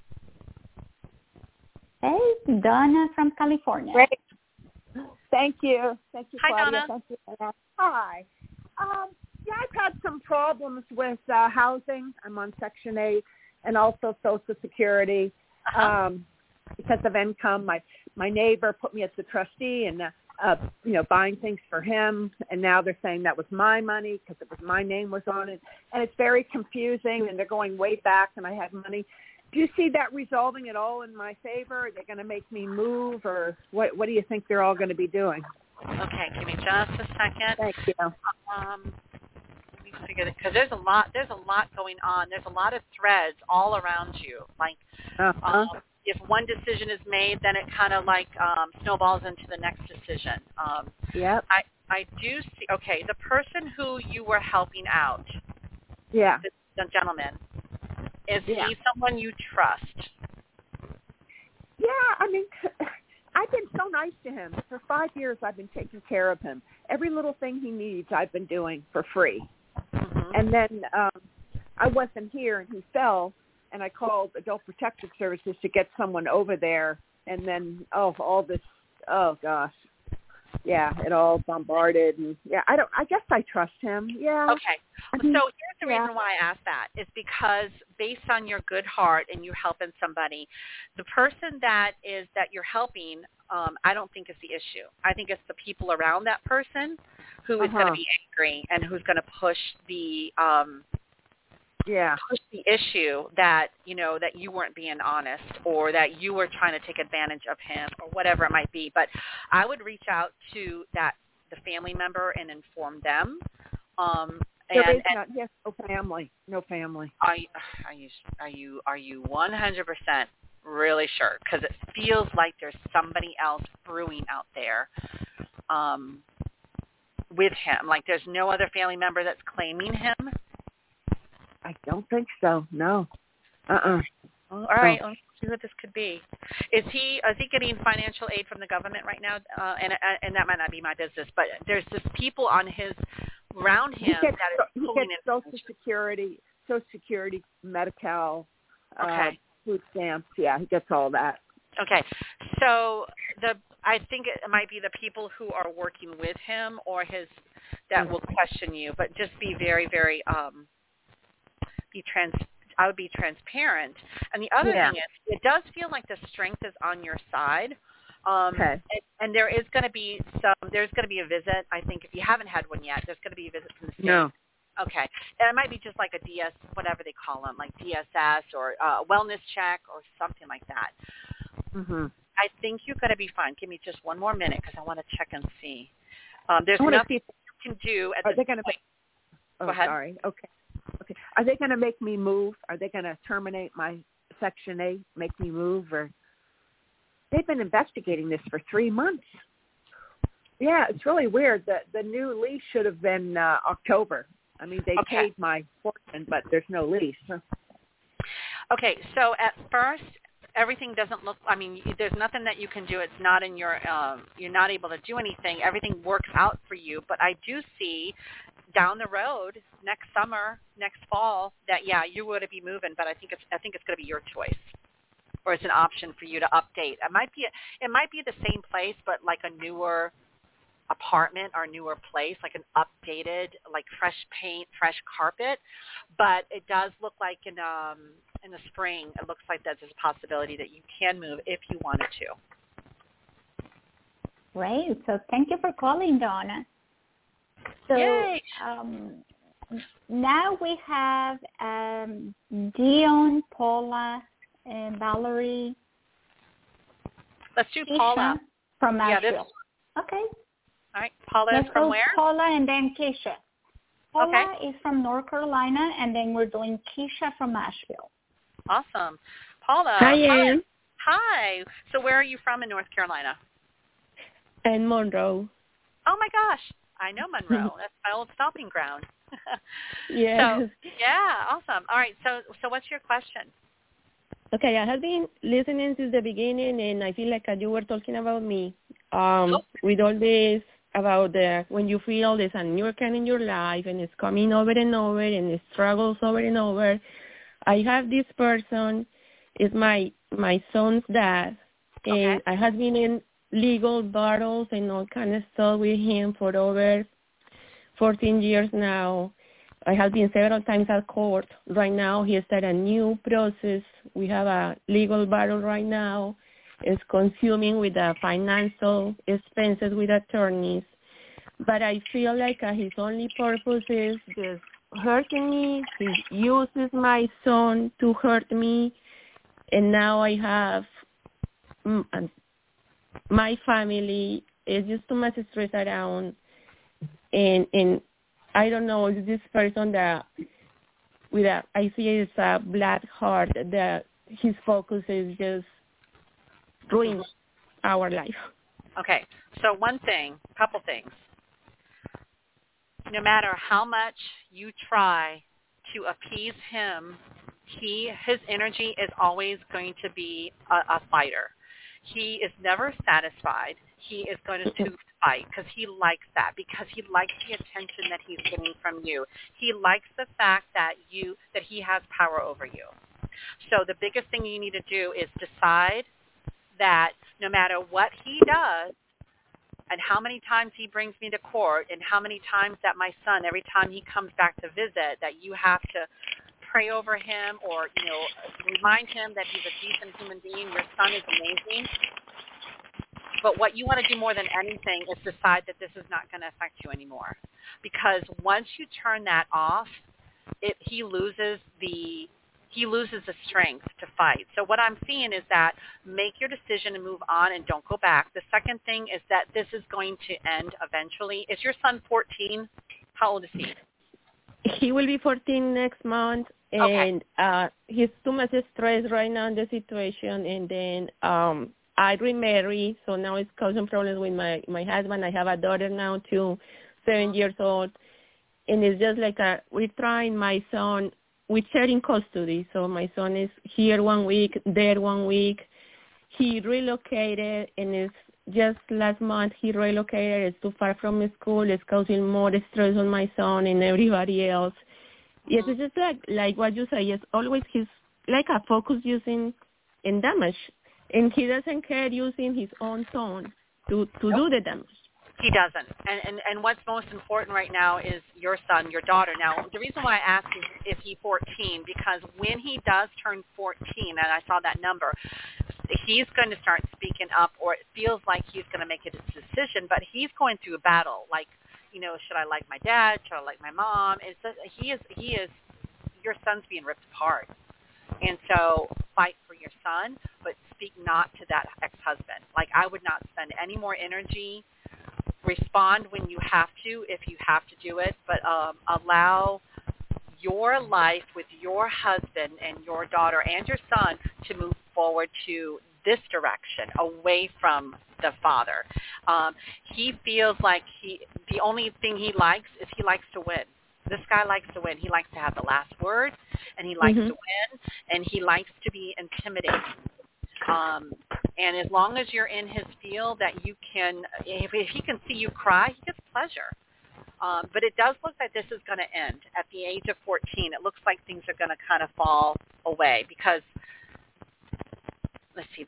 Hey, Donna from California. Great. Thank you. Thank you, Hi, Claudia. Donna. Thank you, Anna. Hi. Yeah, I've had some problems with housing. I'm on Section 8 and also Social Security. because of income. My neighbor put me as the trustee and, buying things for him. And now they're saying that was my money because it was my name was on it. And it's very confusing, and they're going way back, and I had money. Do you see that resolving at all in my favor? Are they going to make me move, or what do you think they're all going to be doing? Okay, give me just a second. Thank you. Let me figure it, because there's a lot going on. There's a lot of threads all around you. Like, if one decision is made, then it kind of like snowballs into the next decision. Yep. I do see. Okay, the person who you were helping out. Yeah. The gentleman. Is he someone you trust? Yeah, I mean, I've been so nice to him. For 5 years, I've been taking care of him. Every little thing he needs, I've been doing for free. Mm-hmm. And then I wasn't here, and he fell, and I called Adult Protective Services to get someone over there. And then, all this, gosh. Yeah, it all bombarded, and I guess I trust him. Yeah. Okay. So here's the reason why I asked that is because based on your good heart and you helping somebody, the person that you're helping, I don't think is the issue. I think it's the people around that person who is going to be angry and who's going to push the issue that that you weren't being honest, or that you were trying to take advantage of him, or whatever it might be. But I would reach out to the family member and inform them. No family. Are you 100% really sure? Because it feels like there's somebody else brewing out there with him. Like there's no other family member that's claiming him. I don't think so. No. All right. Let's see what this could be. Is he getting financial aid from the government right now? And that might not be my business, but there's just people around him that is pulling in Social Security, Medi-Cal, food stamps. Yeah, he gets all that. Okay. So I think it might be the people who are working with him or that will question you, but just be very, very I would be transparent. And the other thing is, it does feel like the strength is on your side. And there is going to be a visit. I think if you haven't had one yet, there's going to be a visit from the state. No. Okay. And it might be just like a DS, whatever they call them, like DSS or a wellness check or something like that. Mm-hmm. I think you're going to be fine. Give me just one more minute because I want to check and see. There's nothing you can do at this point. Go ahead. Sorry. Okay. Are they going to make me move? Are they going to terminate my Section 8, make me move? Or they've been investigating this for 3 months. Yeah, it's really weird. The new lease should have been October. I mean, they paid my portion, but there's no lease. Okay, so at first, everything doesn't look, I mean, there's nothing that you can do. It's not in your, you're not able to do anything. Everything works out for you. But I do see down the road, next summer, next fall, that, you would be moving. But I think it's going to be your choice. Or it's an option for you to update. It might be the same place, but like a newer apartment or newer place, like an updated, like fresh paint, fresh carpet. But it does look like in the spring, it looks like there's a possibility that you can move if you wanted to. Great. So thank you for calling, Donna. So now we have Dion, Paula, and Valerie. Let's do Paula from Nashville. Okay. All right. Paula is from where? Paula and then Keisha. Paula is from North Carolina, and then we're doing Keisha from Nashville. Awesome. Paula. Hi, Ann. Hi. So where are you from in North Carolina? In Monroe. Oh, my gosh. I know Monroe. That's my old stomping ground. Yes. So, awesome. All right. So what's your question? Okay, I have been listening since the beginning, and I feel like you were talking about me with all this about when you feel there's a new kind in your life, and it's coming over and over, and it struggles over and over. I have this person, is my son's dad, and I have been in legal battles and all kind of stuff with him for over 14 years now. I have been several times at court. Right now, he started a new process. We have a legal battle right now. It's consuming with the financial expenses with attorneys. But I feel like his only purpose is just hurting me. He uses my son to hurt me. And now I have my family. It's just too much stress around. And I don't know, is this person that I see it's a black heart, that his focus is just ruin our life. Okay, so couple things. No matter how much you try to appease him, his energy is always going to be a fighter. He is never satisfied. He is going to fight because he likes that, because he likes the attention that he's getting from you. He likes the fact that he has power over you. So the biggest thing you need to do is decide that no matter what he does and how many times he brings me to court and how many times that my son, every time he comes back to visit, that you have to pray over him or, remind him that he's a decent human being. Your son is amazing. But what you want to do more than anything is decide that this is not going to affect you anymore. Because once you turn that off, he loses the strength to fight. So what I'm seeing is that make your decision and move on and don't go back. The second thing is that this is going to end eventually. Is your son 14? How old is he? He will be 14 next month. And he's too much stress right now in the situation. And then I remarried, so now it's causing problems with my husband. I have a daughter now too, 7 years old. And it's just like we're trying my son, we're sharing custody. So my son is here 1 week, there 1 week. He relocated, and it's just last month he relocated. It's too far from his school. It's causing more stress on my son and everybody else. Yes, it's just like what you say. Yes, always he's like a focus using and damage. And he doesn't care using his own son to do the damage. He doesn't. And what's most important right now is your son, your daughter. Now, the reason why I asked is he 14, because when he does turn 14, and I saw that number, he's going to start speaking up, or it feels like he's going to make a decision, but he's going through a battle. Like, should I like my dad? Should I like my mom? He is, your son's being ripped apart. And so fight for your son, but speak not to that ex-husband. Like, I would not spend any more energy. Respond when you have to, if you have to do it, but allow your life with your husband and your daughter and your son to move forward to this direction, away from the father. He feels like the only thing he likes is he likes to win. This guy likes to win. He likes to have the last word, and he likes to win, and he likes to be intimidating. And as long as you're in his field, that you can, if he can see you cry, he gets pleasure. But it does look like this is going to end at the age of 14. It looks like things are going to kind of fall away because, let's see,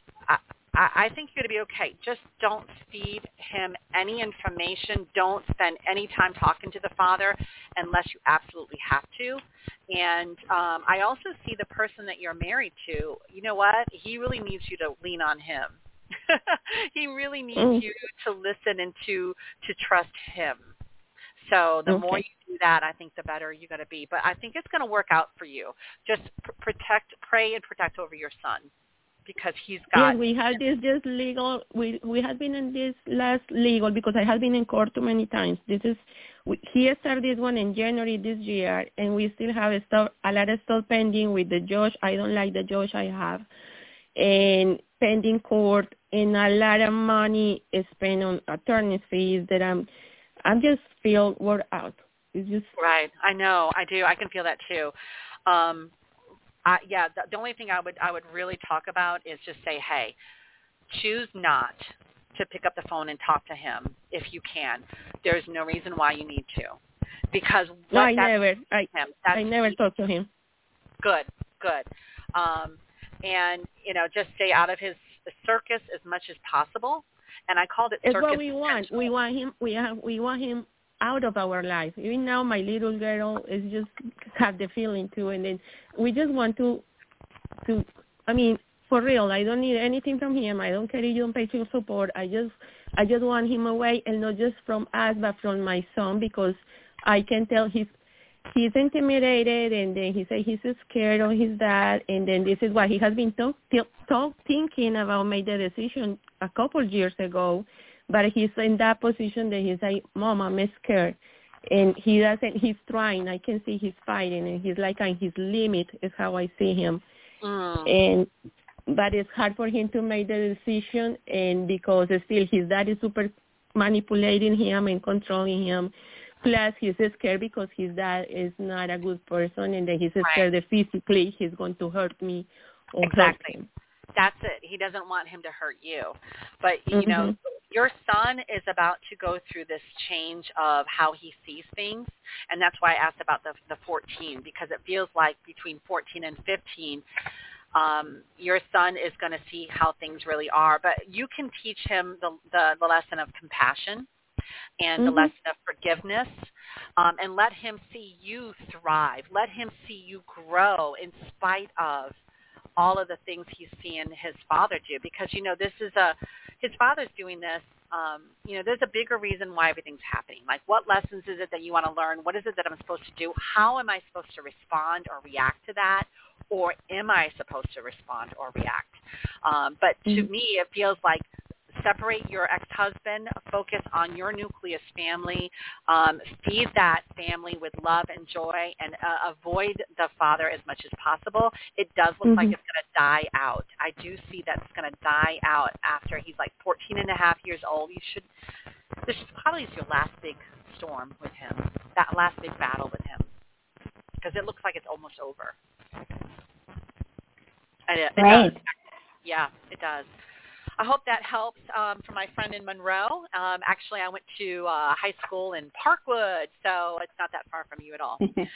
I think you're going to be okay. Just don't feed him any information. Don't spend any time talking to the father unless you absolutely have to. And I also see the person that you're married to, you know what? He really needs you to lean on him. He really needs you to listen and to trust him. So the more you do that, I think the better you're going to be. But I think it's going to work out for you. Just pray and protect over your son. Because he's got. Yeah, we had this just legal. We have been in this last legal because I have been in court too many times. He started this one in January this year, and we still have a lot of stuff pending with the judge. I don't like the judge I have, and pending court, and a lot of money is spent on attorney fees that I'm just feel wore out. It's just right. I know. I do. I can feel that too. The only thing I would really talk about is just say, hey, choose not to pick up the phone and talk to him if you can. There's no reason why you need to, because I never talk to him. Good. And just stay out of his circus as much as possible. And I called it circus. It's what we want. We want him. We want him out of our life. Even now, my little girl is just have the feeling too, and then we just want to. I mean, for real, I don't need anything from him. I don't care if you don't pay child support. I just want him away, and not just from us, but from my son, because I can tell he's intimidated, and then he said he's scared of his dad, and then this is what he has been thinking about, made the decision a couple years ago, but he's in that position that he's like, Mom, I'm scared, and he's trying. I can see he's fighting, and he's like on his limit is how I see him, but it's hard for him to make the decision, and because still his dad is super manipulating him and controlling him. Plus, he's scared because his dad is not a good person, and then he's scared that physically he's going to hurt me or hurt him. That's it. He doesn't want him to hurt you. But, you know, your son is about to go through this change of how he sees things, and that's why I asked about the 14, because it feels like between 14 and 15, your son is going to see how things really are. But you can teach him the lesson of compassion and the lesson of forgiveness, and let him see you thrive. Let him see you grow in spite of all of the things he's seeing his father do. Because, you know, his father's doing this. You know, there's a bigger reason why everything's happening. Like, what lessons is it that you want to learn? What is it that I'm supposed to do? How am I supposed to respond or react to that? Or am I supposed to respond or react? But to me, it feels like separate your ex-husband, focus on your nucleus family, feed that family with love and joy, and avoid the father as much as possible. It does look like it's going to die out. I do see that it's going to die out after he's like 14 and a half years old. This probably is your last big storm with him, that last big battle with him, because it looks like it's almost over. It does. Yeah, it does. I hope that helps for my friend in Monroe. Actually, I went to high school in Parkwood, so it's not that far from you at all.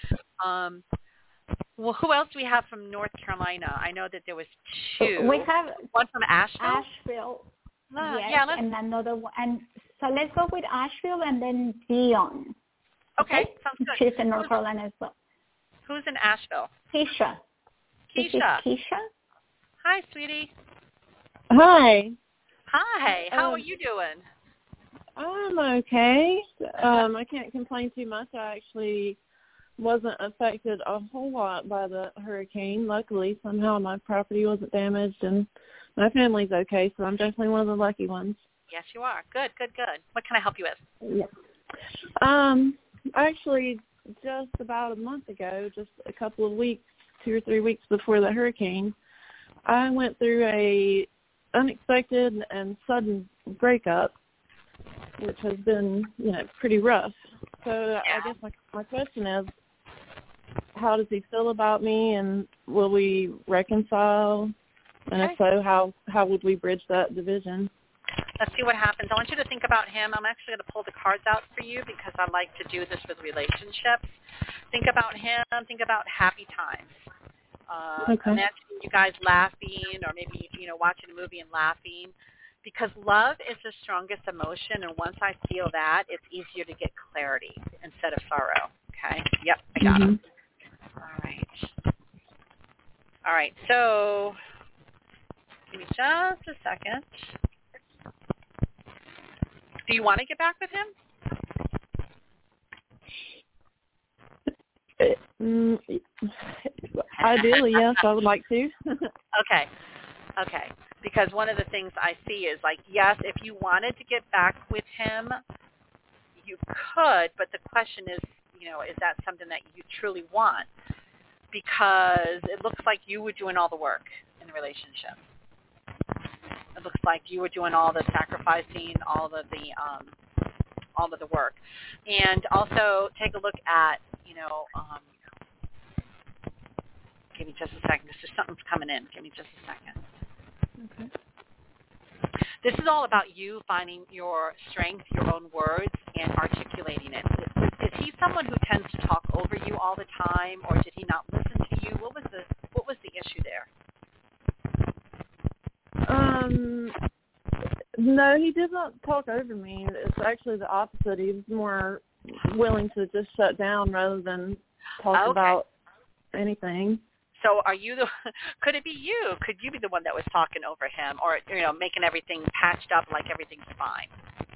Well, who else do we have from North Carolina? I know that there was two. We have one from Asheville. Yes, and another one. And so let's go with Asheville and then Dion. Okay, sounds good. She's in North Carolina as well. Who's in Asheville? Keisha. Keisha. Hi, sweetie. Hi. Hi. How are you doing? I'm okay. I can't complain too much. I actually wasn't affected a whole lot by the hurricane. Luckily, somehow my property wasn't damaged, and my family's okay, so I'm definitely one of the lucky ones. Yes, you are. Good. What can I help you with? Yeah. Actually, just about a month ago, just a couple of weeks, 2 or 3 weeks before the hurricane, I went through a unexpected and sudden breakup, which has been, pretty rough. So I guess my question is, how does he feel about me, and will we reconcile? And if so, how would we bridge that division? Let's see what happens. I want you to think about him. I'm actually going to pull the cards out for you because I like to do this with relationships. Think about him. Think about happy times. Imagine you guys laughing, or maybe, watching a movie and laughing, because love is the strongest emotion, and once I feel that, it's easier to get clarity instead of sorrow. Okay? Yep, I got it. All right, so give me just a second. Do you want to get back with him? Ideally, yes, I would like to. Okay. Because one of the things I see is, like, yes, if you wanted to get back with him, you could, but the question is, is that something that you truly want? Because it looks like you were doing all the work in the relationship. It looks like you were doing all the sacrificing, all of the work. And also take a look at, give me just a second. Something's coming in. Give me just a second. Okay. This is all about you finding your strength, your own words, and articulating it. Is he someone who tends to talk over you all the time, or did he not listen to you? What was the issue there? No, he did not talk over me. It's actually the opposite. He was more willing to just shut down rather than talk about anything. So are you could it be you? Could you be the one that was talking over him or, making everything patched up like everything's fine?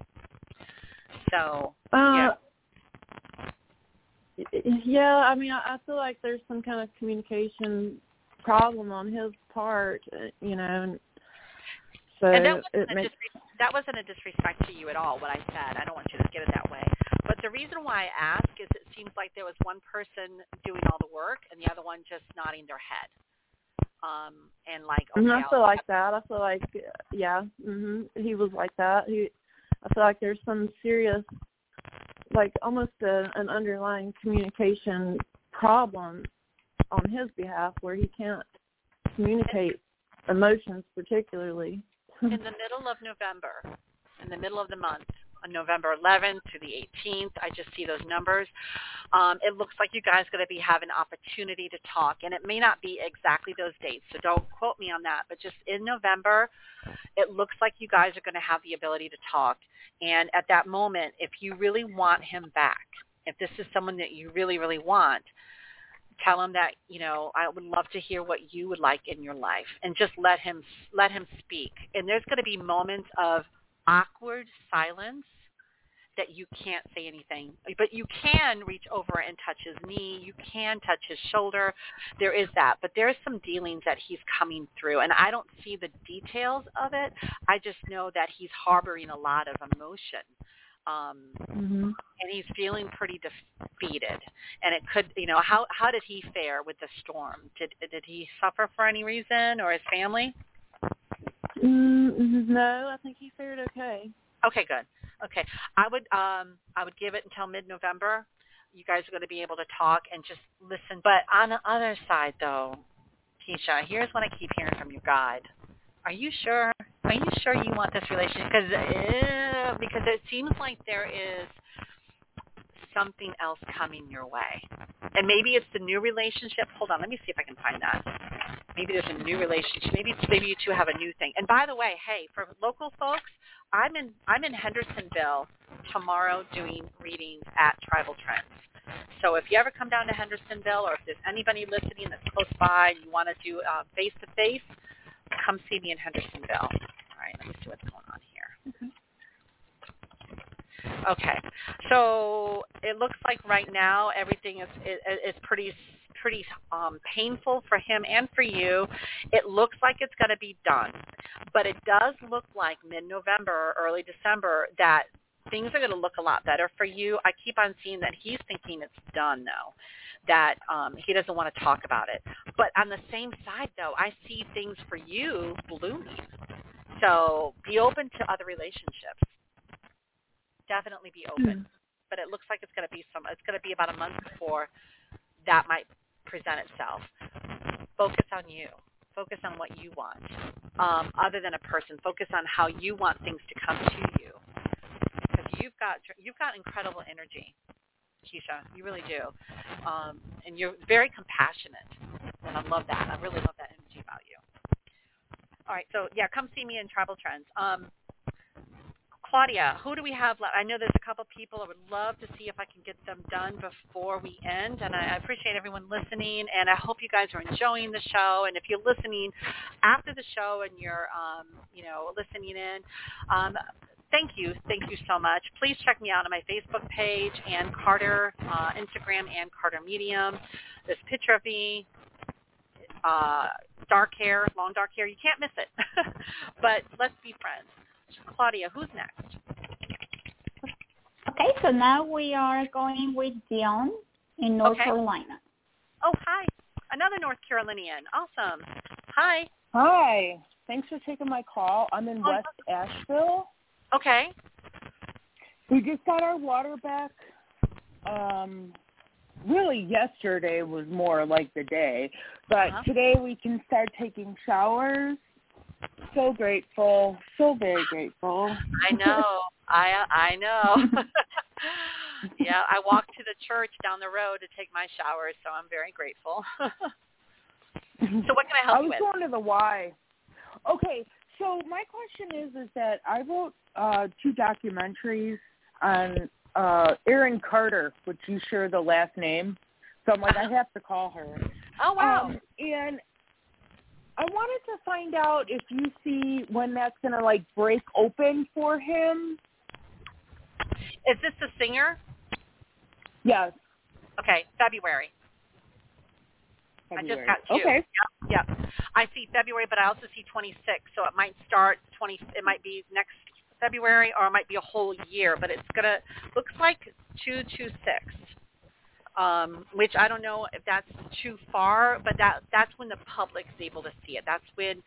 So, yeah, I mean, I feel like there's some kind of communication problem on his part, and so and that wasn't a disrespect to you at all, what I said. I don't want you to get it that way. But the reason why I ask is it seems like there was one person doing all the work and the other one just nodding their head. And like, okay, I feel like that. I feel like, he was like that. I feel like there's some serious, like almost an underlying communication problem on his behalf where he can't communicate emotions particularly. In the middle of November, in the middle of the month, on November 11th to the 18th, I just see those numbers. It looks like you guys are going to be having an opportunity to talk, and it may not be exactly those dates, so don't quote me on that, but just in November, it looks like you guys are going to have the ability to talk. And at that moment, if you really want him back, if this is someone that you really, really want, tell him that, I would love to hear what you would like in your life, and just let him speak. And there's going to be moments of awkward silence that you can't say anything, but you can reach over and touch his knee. You can touch his shoulder. There is that, but there's some dealings that he's coming through, and I don't see the details of it. I just know that he's harboring a lot of emotion. And he's feeling pretty defeated. And it could, how did he fare with the storm? Did he suffer for any reason, or his family? No, I think he fared okay. Okay, good. Okay, I would give it until mid-November. You guys are going to be able to talk and just listen. But on the other side, though, Keisha, here's what I keep hearing from your guide. Are you sure? Are you sure you want this relationship? Because it seems like there is something else coming your way. And maybe it's the new relationship. Hold on, let me see if I can find that. Maybe there's a new relationship. Maybe you two have a new thing. And by the way, hey, for local folks, I'm in Hendersonville tomorrow doing readings at Tribal Trends. So if you ever come down to Hendersonville, or if there's anybody listening that's close by and you want to do face-to-face, come see me in Hendersonville. All right, let me see what's going on here. Okay, so it looks like right now everything is pretty painful for him and for you. It looks like it's going to be done, but it does look like mid-November or early December that things are going to look a lot better for you. I keep on seeing that he's thinking it's done, though, that he doesn't want to talk about it. But on the same side, though, I see things for you blooming. So be open to other relationships. Definitely be open. But it looks like it's going to be about a month before that might present itself. Focus on you. Focus on what you want. Other than a person, focus on how you want things to come to you. Because you've got incredible energy, Keisha. You really do. And you're very compassionate. And I love that. I really love that energy about you. All right, so yeah, come see me in Tribal Trends. Claudia, who do we have left? I know there's a couple people. I would love to see if I can get them done before we end. And I appreciate everyone listening, and I hope you guys are enjoying the show. And if you're listening after the show and you're, listening in, thank you so much. Please check me out on my Facebook page, Ann Carter, Instagram, Ann Carter Medium. This picture of me, dark hair, long dark hair. You can't miss it. But let's be friends. Claudia, who's next? Okay, so now we are going with Dion in North Carolina. Oh, hi. Another North Carolinian. Awesome. Hi. Hi. Thanks for taking my call. I'm in West Asheville. Okay. We just got our water back. Really, yesterday was more like the day. But today we can start taking showers. So grateful, so very grateful. I know. I know. Yeah, I walk to the church down the road to take my showers, so I'm very grateful. So what can I help you with? I was going to the Y. Okay, so my question is that I wrote 2 documentaries on Erin Carter, which you share the last name. So I'm like, I have to call her. Oh, wow. And I wanted to find out if you see when that's going to, like, break open for him. Is this the singer? Yes. Okay, February. I just got 2. Okay. Yep. I see February, but I also see 26. So it might start it might be next February, or it might be a whole year. But it's looks like 226. Which I don't know if that's too far, but that's when the public's able to see it. That's when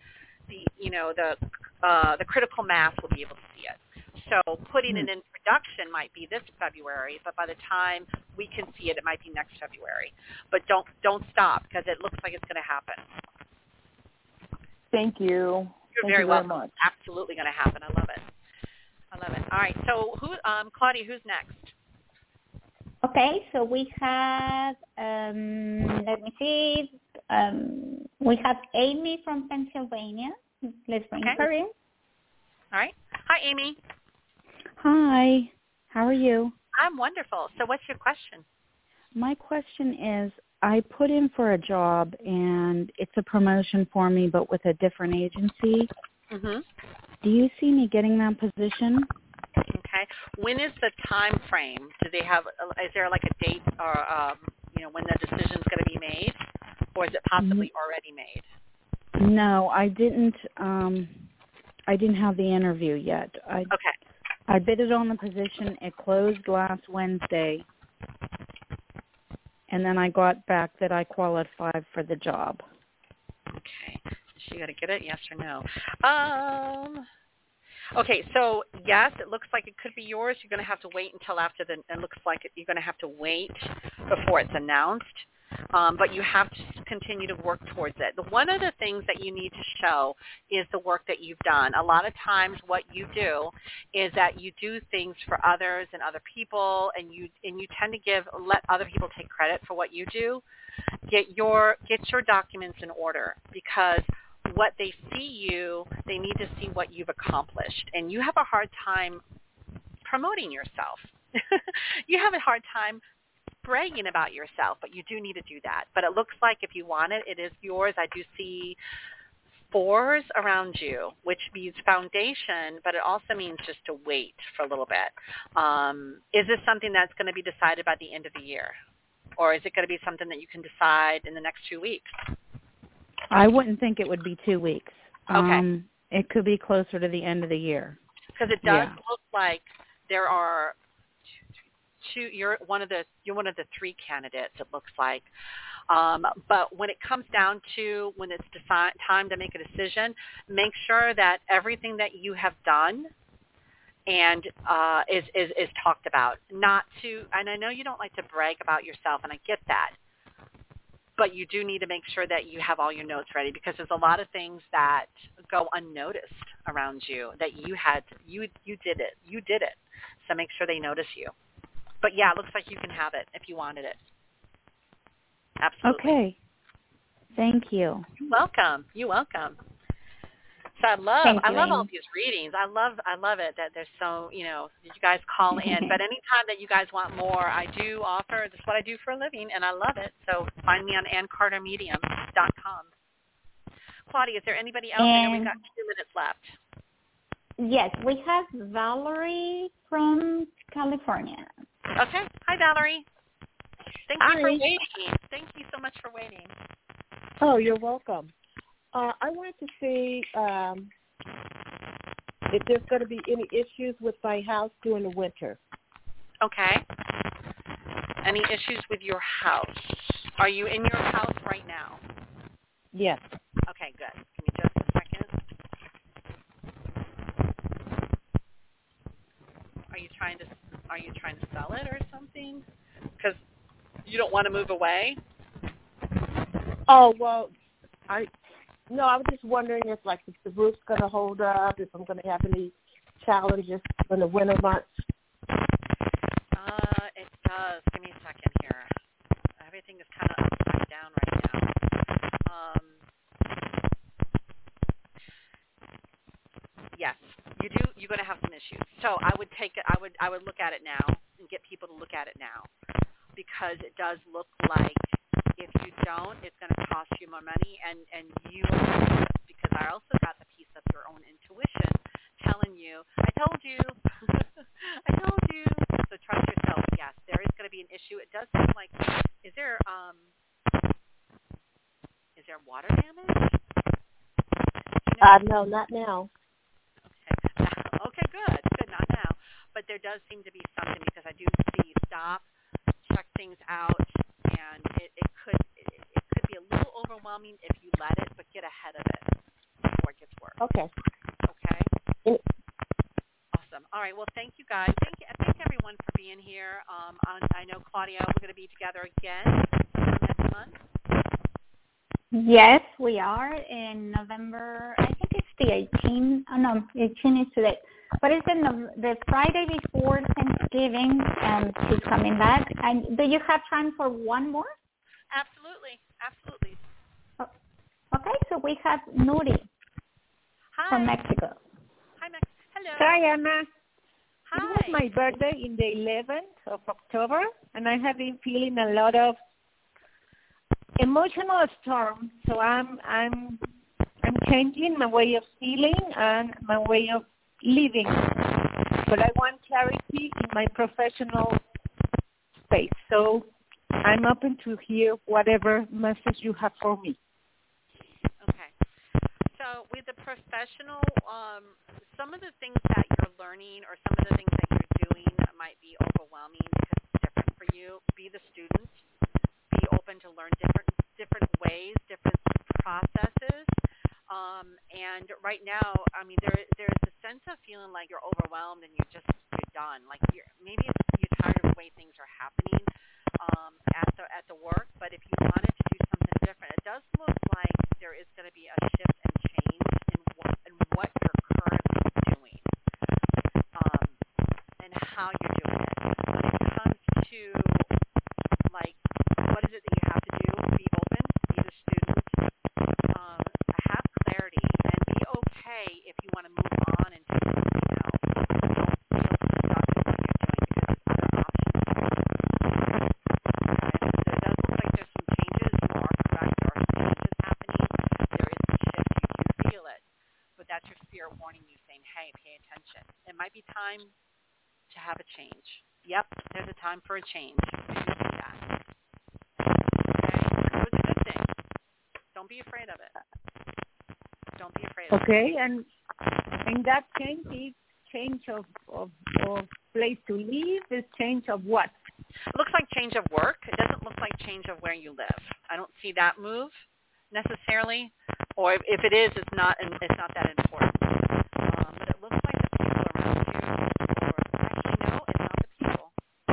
the critical mass will be able to see it. So putting it in production might be this February, but by the time we can see it, it might be next February. But don't stop, because it looks like it's going to happen. Thank you. You're very welcome. Much. Absolutely going to happen. I love it. All right. So Claudia, who's next? Okay, so we have, let me see, we have Amy from Pennsylvania. Let's bring her in. All right. Hi, Amy. Hi. How are you? I'm wonderful. So what's your question? My question is, I put in for a job, and it's a promotion for me, but with a different agency. Mm-hmm. Do you see me getting that position? Okay. When is the time frame? Do they have? Is there like a date, or when the decision's going to be made, or is it possibly already made? No, I didn't. I didn't have the interview yet. I bidded on the position. It closed last Wednesday, and then I got back that I qualified for the job. Okay. So you got to get it, yes or no? Okay, so yes, it looks like it could be yours. You're going to have to wait until after it looks like you're going to have to wait before it's announced. But you have to continue to work towards it. One of the things that you need to show is the work that you've done. A lot of times what you do is that you do things for others and other people, and you tend to let other people take credit for what you do. Get your documents in order, because what they see they need to see what you've accomplished. And you have a hard time promoting yourself. You have a hard time bragging about yourself, but you do need to do that. But it looks like if you want it, it is yours. I do see 4s around you, which means foundation, but it also means just to wait for a little bit. Is this something that's going to be decided by the end of the year? Or is it going to be something that you can decide in the next 2 weeks? I wouldn't think it would be 2 weeks. Okay. It could be closer to the end of the year. Because it does look like there are two. You're one of the 3 candidates, it looks like. But when it comes down to when it's time to make a decision, make sure that everything that you have done and is talked about. And I know you don't like to brag about yourself, and I get that. But you do need to make sure that you have all your notes ready, because there's a lot of things that go unnoticed around you that you did it. So make sure they notice you. But yeah, it looks like you can have it if you wanted it. Absolutely. Okay. Thank you. You're welcome. So I love all these readings. I love it that there's so, you guys call in. But anytime that you guys want more, I do offer, this is what I do for a living, and I love it. So find me on AnnCarterMedium.com. Claudia, is there anybody else? I know we've got 2 minutes left. Yes, we have Valerie from California. Okay. Hi, Valerie. Thank you for waiting. Thank you so much for waiting. Oh, you're welcome. I wanted to see if there's going to be any issues with my house during the winter. Okay. Any issues with your house? Are you in your house right now? Yes. Okay, good. Give me just a second. Are you trying to sell it or something? Because you don't want to move away? Oh, well, I was just wondering if the roof's going to hold up, if I'm going to have any challenges in the winter months. It does. Give me a second here. Everything is kind of upside down right now. Yes, you do. You're going to have some issues. So I would take it. I would look at it now. and get people to look at it now, because it does look like if you don't, it's going to cost you more money, and you, because I also got the piece of your own intuition telling you, I told you, I told you. So trust yourself. Yes, there is going to be an issue. It does seem like, is there water damage? No, not now. Okay, good, not now. But there does seem to be something, because I do see stop, check things out, and it could be a little overwhelming if you let it, but get ahead of it before it gets worse. Okay. Okay. Awesome. All right. Well, thank you guys. Thank everyone for being here. I know, Claudia, we're going to be together again next month. Yes, we are in November. I think it's the 18th. Oh, no, 18 is today. But it's the Friday before Thanksgiving, and she's coming back. And do you have time for one more? Absolutely. Okay, so we have Nuri from Mexico. Hi, Mexico. Hello. Hi, Anna. Hi. It was my birthday in the 11th of October, and I have been feeling a lot of emotional storm. So I'm changing my way of feeling and my way of living. But I want clarity in my professional space. So I'm open to hear whatever message you have for me. Okay. So with the professional, some of the things that you're learning or some of the things that you're doing might be overwhelming because it's different for you. Be the student. Be open to learn different ways, different processes. And right now, I mean, there's a sense of feeling like you're overwhelmed and you're done. Like maybe you're tired of the way things are happening at the work. But if you wanted to do something different, it does look like there is going to be a shift and change in what you're currently doing, and how you're doing it. When it comes to like what is it that you have to do? Be open, be the student, have clarity, and be okay if you want to move on and do something else. Don't feel stuck in what you're doing because there's other options. Okay? It does look like there's some changes. You are correct. There are changes happening. There is some shift. You do feel it. But that's your spirit warning you, saying, hey, pay attention. It might be time to have a change. Yep, there's a time for a change. You do that. So it's a good thing. Don't be afraid of it. Don't be afraid of it. Okay, and that change is change of place to live, is change of what? It looks like change of work. It doesn't look like change of where you live. I don't see that move necessarily, or if it is, it's not that important. But it looks like the people around you, or actually no, it's not the people.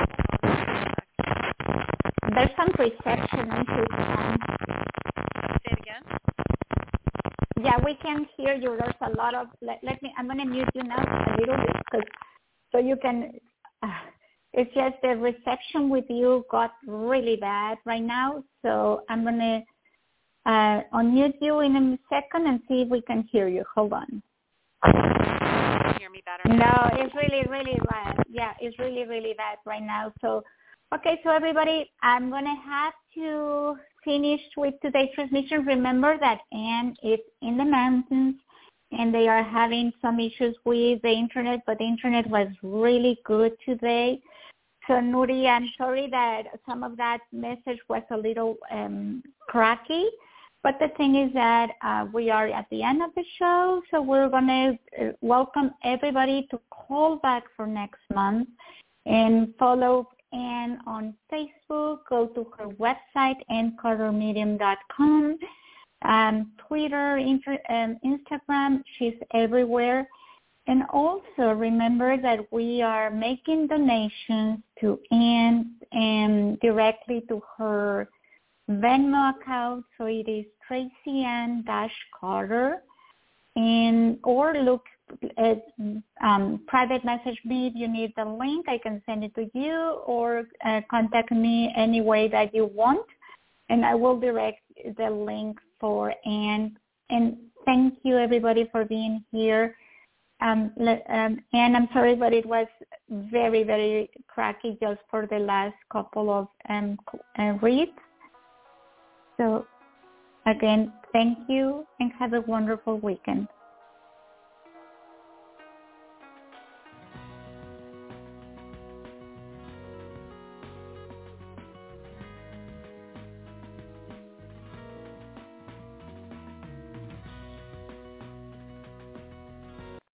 There's some reception issues. Say it again. Yeah, we can hear you. There's a lot of. I'm going to mute you now a little bit, so you can. It's just the reception with you got really bad right now, so I'm going to unmute you in a second and see if we can hear you. Hold on. Can you hear me better? No, it's really, really bad. Yeah, it's really, really bad right now. So, okay, so everybody, I'm going to have to finish with today's transmission. Remember that Anne is in the mountains and they are having some issues with the internet, but the internet was really good today. So, Nuri, I'm sorry that some of that message was a little cracky. But the thing is that we are at the end of the show, so we're going to welcome everybody to call back for next month and follow Anne on Facebook. Go to her website, AnneCarterMedium.com, Twitter, Instagram. She's everywhere. And remember that we are making donations to Anne and directly to her Venmo account, so it is Tracy Ann Carter, or look at private message me if you need the link. I can send it to you, or contact me any way that you want, and I will direct the link for Anne. And thank you everybody for being here. And I'm sorry, but it was very, very cracky just for the last couple of reads. So again, thank you and have a wonderful weekend.